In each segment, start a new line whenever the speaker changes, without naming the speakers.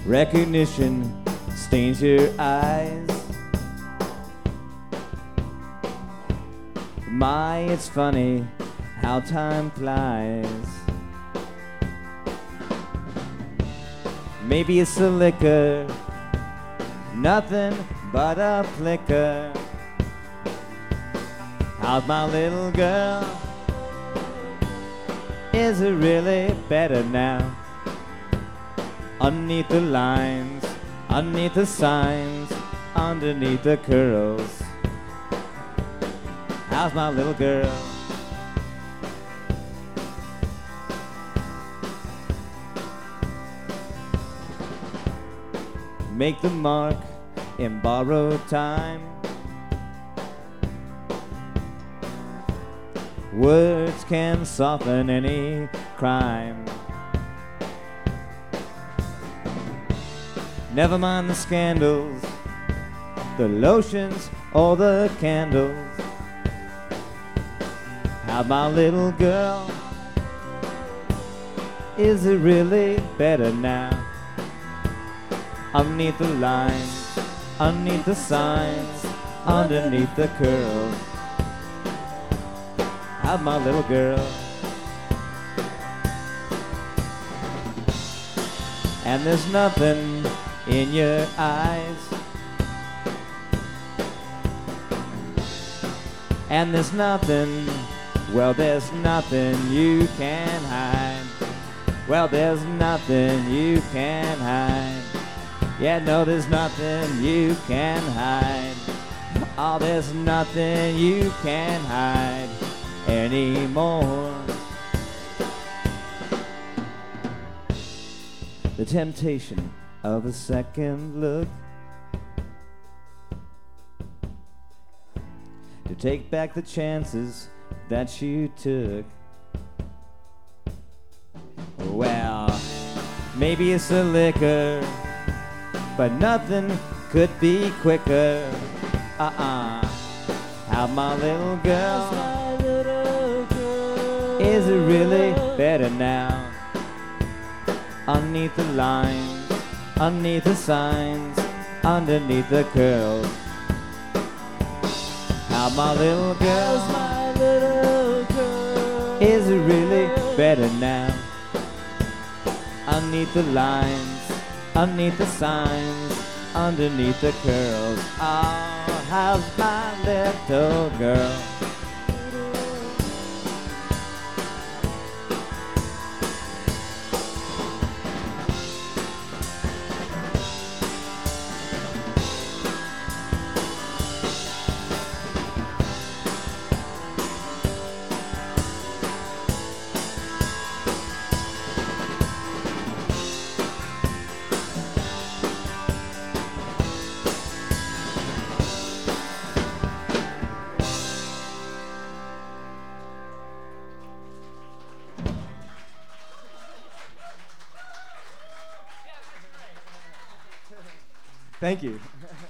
Recognition stains your eyes. My, it's funny how time flies. Maybe it's a liquor, nothing but a flicker. How's my little girl? Is it really better now? Underneath the lines, underneath the signs, underneath the curls. How's my little girl? Make the mark in borrowed time. Words can soften any crime. Never mind the scandals, the lotions or the candles. How my little girl? Is it really better now? Underneath the lines, underneath the signs, underneath the curls. How my little girl? And there's nothing in your eyes, and there's nothing, well, there's nothing you can hide. Well, there's nothing you can hide. Yeah, no, there's nothing you can hide. Oh, there's nothing you can hide anymore. The temptation of a second look, to take back the chances that you took. Well, maybe it's a liquor, but nothing could be quicker. How my little girl? Is it really better now? Underneath the lines, underneath the signs, underneath the curls. How my little girl? Is it really better now? Underneath the lines, underneath the signs, underneath the curls. Oh, how's my little girl? Thank you.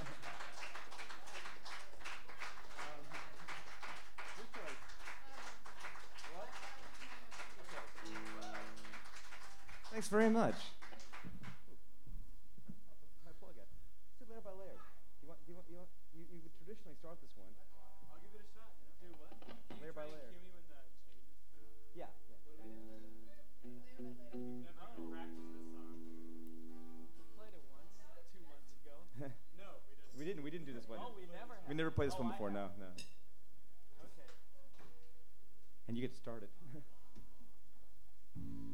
Thanks very much. My plug it. Do layer by layer. You would traditionally start this one.
I'll give it a shot. Do what?
Layer by layer.
Give me when the changes.
Yeah.
We've never practiced this song. We played it once, 2 months ago. No, we didn't.
We didn't do this one.
Oh, we never have.
We never played this one before. No.
Okay.
And you get to start it.